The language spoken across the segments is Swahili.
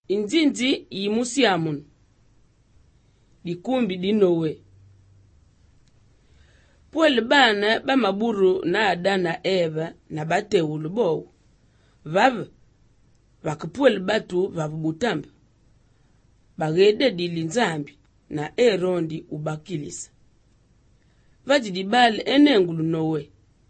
Inzinzi yimusiamun. Dikumbi dinowe. Pwele bana ba maburu na Adana Eva na bate ulubowu. Vavu, wakapwele batu vavu butamba. Bagede dili nzambi na rondi ubakilisa. Vajidibale enengulu nowe.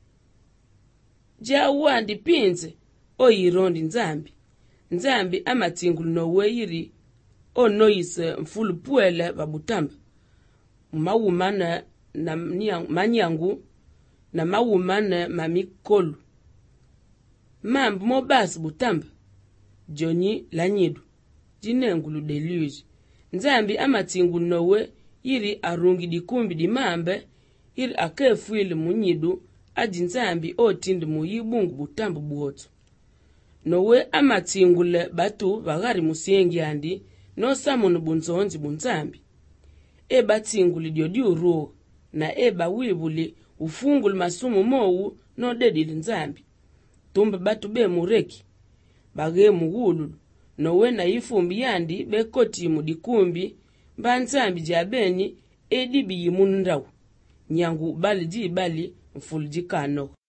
Wandi pinze oyirondi nzambi. Nzambi amatingulu nowe yiri noise mfulu pwele vabutamba. Mawumana na manyangu na mawumana mamikolu. Mambu mobasi butamba. Joni lanyidu. Jinengulu deluge. Nzambi amatingulu nowe yiri arungi dikumbi di mambe yiri akefu ili munyidu aji nzambi otindi muyibungu butambu buoto. Nowe amatingule batu bagari musiengi andi no samunu bunzonzi bunzambi. Batinguli diodi uruo na bawibuli ufungulu masumu mowu no dedili nzambi. Tumba batu be mureki bage mugulu nowe na ifumbi yandi bekoti mudikumbi mba nzambi jabeni dibi yimundawu. Nyangu bali di bali mfulujikano.